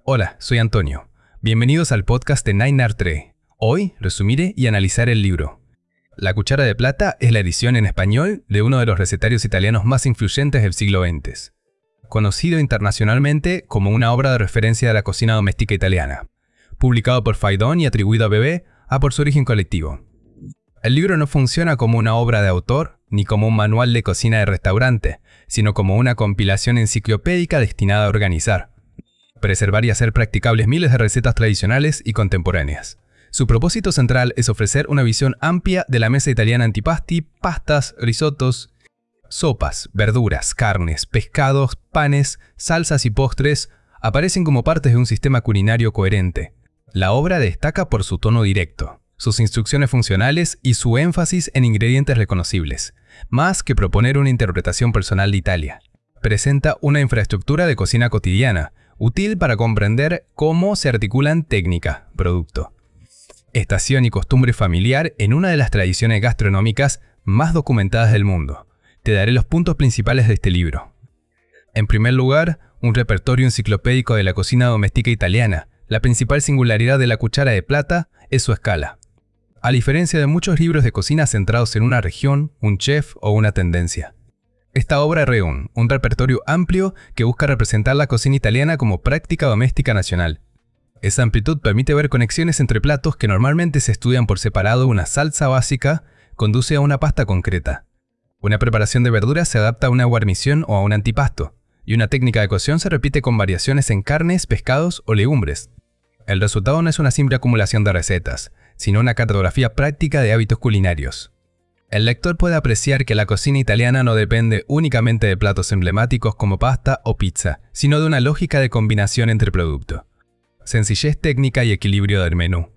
Hola, soy Antonio. Bienvenidos al podcast de Nine Art 3. Hoy resumiré y analizaré el libro. La cuchara de plata es la edición en español de uno de los recetarios italianos más influyentes del siglo XX, conocido internacionalmente como una obra de referencia de la cocina doméstica italiana, publicado por Phaidon y atribuido a Bebé por su origen colectivo. El libro no funciona como una obra de autor ni como un manual de cocina de restaurante, sino como una compilación enciclopédica destinada a organizar, preservar y hacer practicables miles de recetas tradicionales y contemporáneas. Su propósito central es ofrecer una visión amplia de la mesa italiana antipasti, pastas, risotos, sopas, verduras, carnes, pescados, panes, salsas y postres aparecen como partes de un sistema culinario coherente. La obra destaca por su tono directo, sus instrucciones funcionales y su énfasis en ingredientes reconocibles, más que proponer una interpretación personal de Italia. Presenta una infraestructura de cocina cotidiana, útil para comprender cómo se articulan técnica, producto, estación y costumbre familiar en una de las tradiciones gastronómicas más documentadas del mundo. Te daré los puntos principales de este libro. En primer lugar, un repertorio enciclopédico de la cocina doméstica italiana. La principal singularidad de la cuchara de plata es su escala. A diferencia de muchos libros de cocina centrados en una región, un chef o una tendencia. Esta obra reúne un repertorio amplio que busca representar la cocina italiana como práctica doméstica nacional. Esa amplitud permite ver conexiones entre platos que normalmente se estudian por separado. Una salsa básica conduce a una pasta concreta. Una preparación de verduras se adapta a una guarnición o a un antipasto, y una técnica de cocción se repite con variaciones en carnes, pescados o legumbres. El resultado no es una simple acumulación de recetas, sino una cartografía práctica de hábitos culinarios. El lector puede apreciar que la cocina italiana no depende únicamente de platos emblemáticos como pasta o pizza, sino de una lógica de combinación entre productos, sencillez técnica y equilibrio del menú.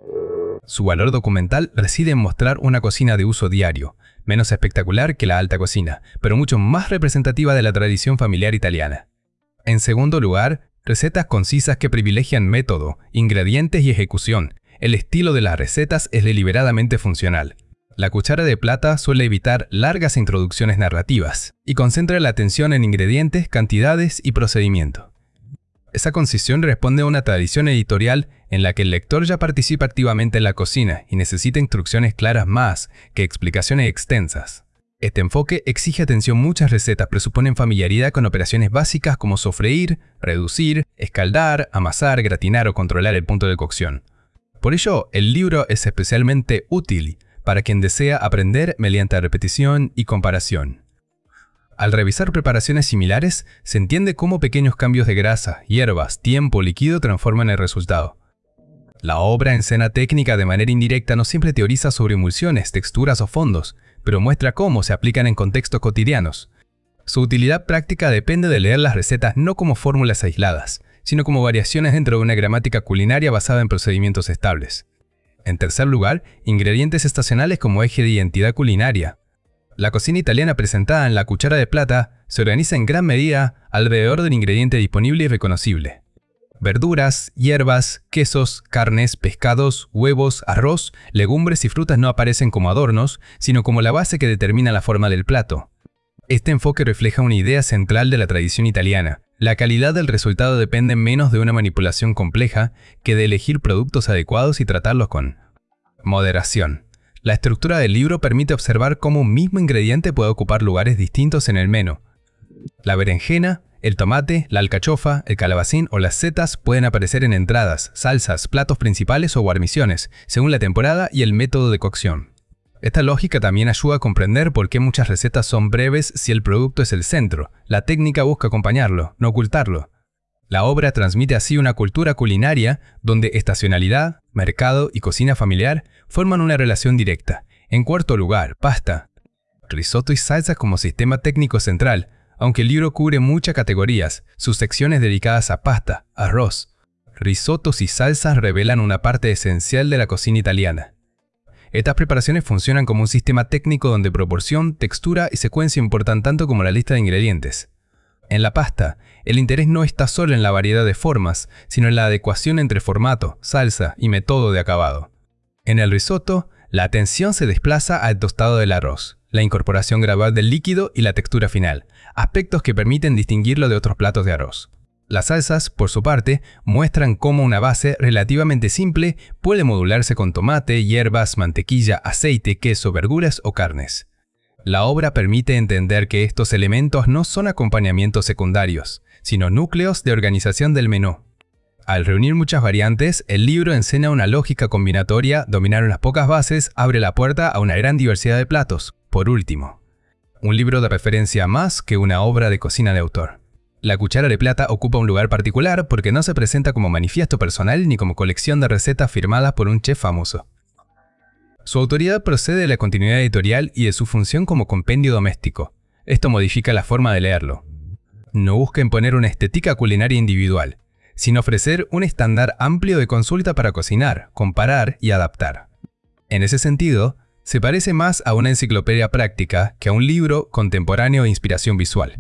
Su valor documental reside en mostrar una cocina de uso diario, menos espectacular que la alta cocina, pero mucho más representativa de la tradición familiar italiana. En segundo lugar, recetas concisas que privilegian método, ingredientes y ejecución. El estilo de las recetas es deliberadamente funcional. La cuchara de plata suele evitar largas introducciones narrativas y concentra la atención en ingredientes, cantidades y procedimiento. Esa concisión responde a una tradición editorial en la que el lector ya participa activamente en la cocina y necesita instrucciones claras más que explicaciones extensas. Este enfoque exige atención. Muchas recetas presuponen familiaridad con operaciones básicas como sofreír, reducir, escaldar, amasar, gratinar o controlar el punto de cocción. Por ello, el libro es especialmente útil para quien desea aprender mediante repetición y comparación. Al revisar preparaciones similares, se entiende cómo pequeños cambios de grasa, hierbas, tiempo, líquido transforman el resultado. La obra ensena técnica de manera indirecta. No siempre teoriza sobre emulsiones, texturas o fondos, pero muestra cómo se aplican en contextos cotidianos. Su utilidad práctica depende de leer las recetas no como fórmulas aisladas, sino como variaciones dentro de una gramática culinaria basada en procedimientos estables. En tercer lugar, ingredientes estacionales como eje de identidad culinaria. La cocina italiana presentada en la cuchara de plata se organiza en gran medida alrededor del ingrediente disponible y reconocible. Verduras, hierbas, quesos, carnes, pescados, huevos, arroz, legumbres y frutas no aparecen como adornos, sino como la base que determina la forma del plato. Este enfoque refleja una idea central de la tradición italiana. La calidad del resultado depende menos de una manipulación compleja que de elegir productos adecuados y tratarlos con moderación. La estructura del libro permite observar cómo un mismo ingrediente puede ocupar lugares distintos en el menú. La berenjena, el tomate, la alcachofa, el calabacín o las setas pueden aparecer en entradas, salsas, platos principales o guarniciones, según la temporada y el método de cocción. Esta lógica también ayuda a comprender por qué muchas recetas son breves si el producto es el centro. La técnica busca acompañarlo, no ocultarlo. La obra transmite así una cultura culinaria donde estacionalidad, mercado y cocina familiar forman una relación directa. En cuarto lugar, pasta, risotto y salsa como sistema técnico central. Aunque el libro cubre muchas categorías, sus secciones dedicadas a pasta, arroz, risotos y salsas revelan una parte esencial de la cocina italiana. Estas preparaciones funcionan como un sistema técnico donde proporción, textura y secuencia importan tanto como la lista de ingredientes. En la pasta, el interés no está solo en la variedad de formas, sino en la adecuación entre formato, salsa y método de acabado. En el risotto, la atención se desplaza al tostado del arroz, la incorporación gradual del líquido y la textura final, aspectos que permiten distinguirlo de otros platos de arroz. Las salsas, por su parte, muestran cómo una base relativamente simple puede modularse con tomate, hierbas, mantequilla, aceite, queso, verduras o carnes. La obra permite entender que estos elementos no son acompañamientos secundarios, sino núcleos de organización del menú. Al reunir muchas variantes, el libro enseña una lógica combinatoria. Dominar unas pocas bases abre la puerta a una gran diversidad de platos. Por último, un libro de referencia más que una obra de cocina de autor. La cuchara de plata ocupa un lugar particular porque no se presenta como manifiesto personal ni como colección de recetas firmadas por un chef famoso. Su autoridad procede de la continuidad editorial y de su función como compendio doméstico. Esto modifica la forma de leerlo. No busca imponer una estética culinaria individual, sino ofrecer un estándar amplio de consulta para cocinar, comparar y adaptar. En ese sentido, se parece más a una enciclopedia práctica que a un libro contemporáneo de inspiración visual.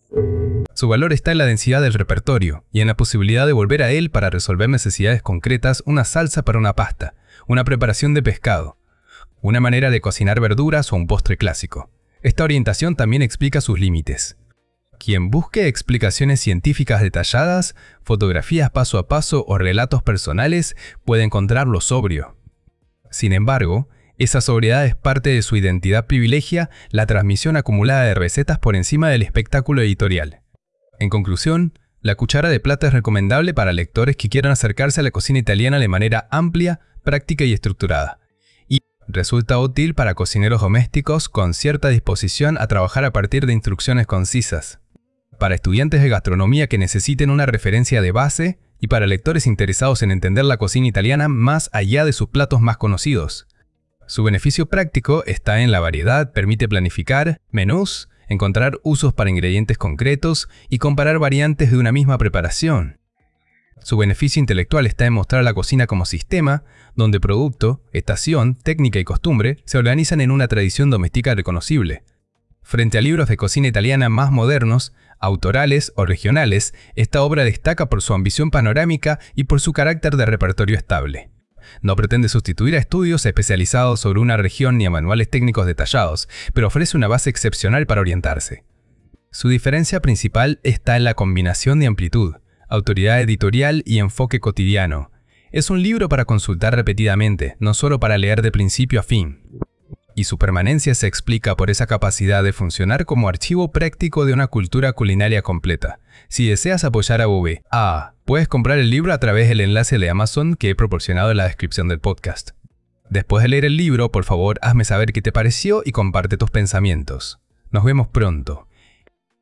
Su valor está en la densidad del repertorio y en la posibilidad de volver a él para resolver necesidades concretas, una salsa para una pasta, una preparación de pescado, una manera de cocinar verduras o un postre clásico. Esta orientación también explica sus límites. Quien busque explicaciones científicas detalladas, fotografías paso a paso o relatos personales puede encontrarlo sobrio. Sin embargo, esa sobriedad es parte de su identidad. Privilegia la transmisión acumulada de recetas por encima del espectáculo editorial. En conclusión, La cuchara de plata es recomendable para lectores que quieran acercarse a la cocina italiana de manera amplia, práctica y estructurada. Y resulta útil para cocineros domésticos con cierta disposición a trabajar a partir de instrucciones concisas, para estudiantes de gastronomía que necesiten una referencia de base y para lectores interesados en entender la cocina italiana más allá de sus platos más conocidos. Su beneficio práctico está en la variedad, permite planificar menús, encontrar usos para ingredientes concretos y comparar variantes de una misma preparación. Su beneficio intelectual está en mostrar la cocina como sistema, donde producto, estación, técnica y costumbre se organizan en una tradición doméstica reconocible. Frente a libros de cocina italiana más modernos, autorales o regionales, esta obra destaca por su ambición panorámica y por su carácter de repertorio estable. No pretende sustituir a estudios especializados sobre una región ni a manuales técnicos detallados, pero ofrece una base excepcional para orientarse. Su diferencia principal está en la combinación de amplitud, autoridad editorial y enfoque cotidiano. Es un libro para consultar repetidamente, no solo para leer de principio a fin. Y su permanencia se explica por esa capacidad de funcionar como archivo práctico de una cultura culinaria completa. Si deseas apoyar a Bové, puedes comprar el libro a través del enlace de Amazon que he proporcionado en la descripción del podcast. Después de leer el libro, por favor, hazme saber qué te pareció y comparte tus pensamientos. Nos vemos pronto.